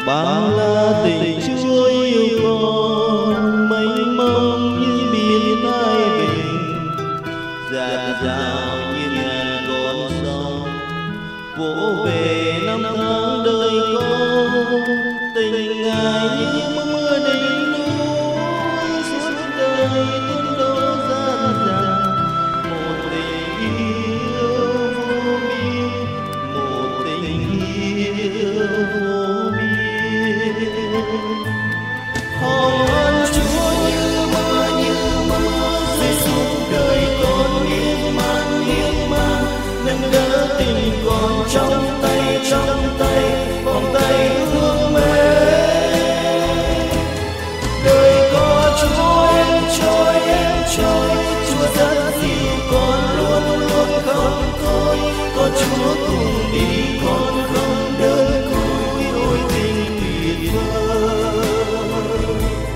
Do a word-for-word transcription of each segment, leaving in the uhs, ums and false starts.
bao la tình Chúa yêu con, mênh mông như biển Thái Bình, dạt dào như ngàn con sông vỗ về năm tháng đời con. Tình Ngài như mưa đỉnh núi suốt đời tuôn đổ dạt dào, một tình yêu vô biên, một tình yêu vô biên. Hồng ân Chúa như mưa như mưa rơi xuống đời con, miên man miên man nâng đỡ tình con trong tay trong tay vòng tay thương mến. Đời có Chúa em trôi em trôi, Chúa rất dịu con luôn luôn không thôi, có Chúa cùng đi con không đơn côi. Ôi tình tuyệt vời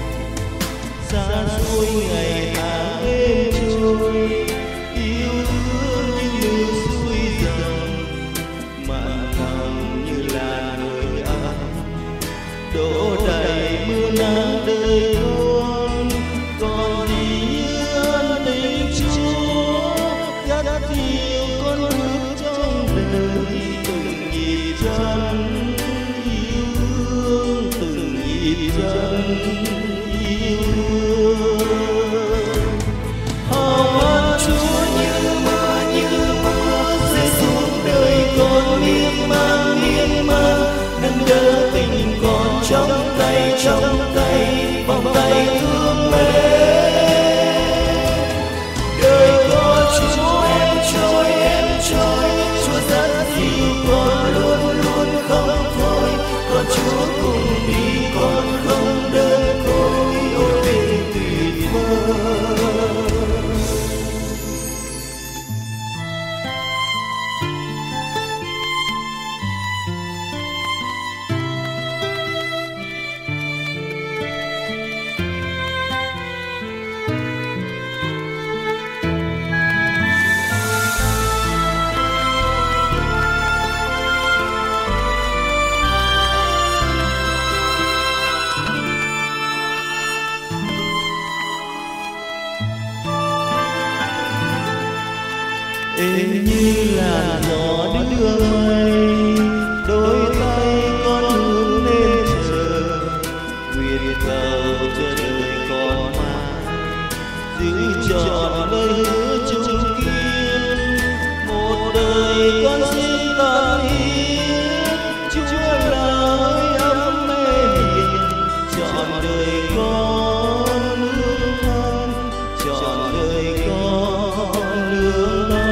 xa xôi ngày tháng êm trôi, yêu thương như lưu xuôi dòng, mặn thầm như là người ấm đổ đầy mưa nắng đời con. Còn gì như ân tình Chúa dắt dìu con bước trong đời, từng nhịp chân yêu thương, từng nhịp chân yêu thương. Hồng ân Chúa như mưa như mưa rơi xuống đời con, miên man miên man nâng đỡ tình con trong tay trong tay vòng tay thương mến. Đời có Chúa em trôi em trôi, Chúa dắt dìu con luôn luôn không thôi, có Chúa cùng đi con không đơn côi. Ôi tình tuyệt vời êm như làn gió đưa mây, đôi tay con hướng lên trời, nguyện cầu cho đời con mãi giữ trọn lời hứa chung kiên. Một đời con xin tận hiến, Chúa là ơi ấm mê hiền, trọn đời con nương thân, trọn đời con nương thân.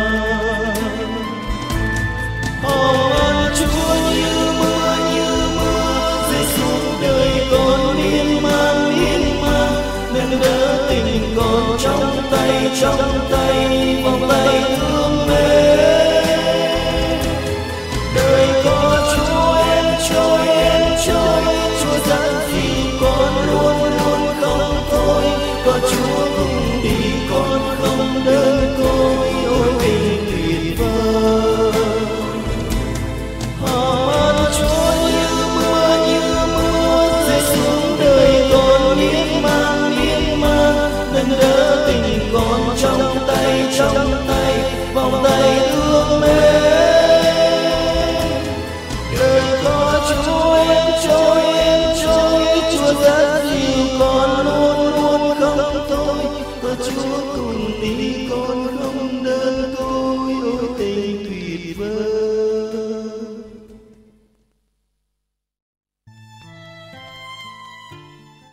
Hồng ân Chúa như mưa như mưa rơi xuống đời con, miên man miên man nâng đỡ tình con trong tay trong tay vòng tay thương mến. Đời có Chúa em trôi em trôi, Chúa dắt dìu con luôn luôn không thôi, có Chúa cùng đi con không đơn côi. Ôi tình tuyệt vời hồng ân Chúa như mưa như mưa rơi xuống đời con, miên man miên man nâng đỡ tình con trong tay trong tay vòng tay thương mến. Đời có Chúa em trôi em trôi, Chúa dắt dìu con luôn luôn không thôi, có Chúa cùng đi con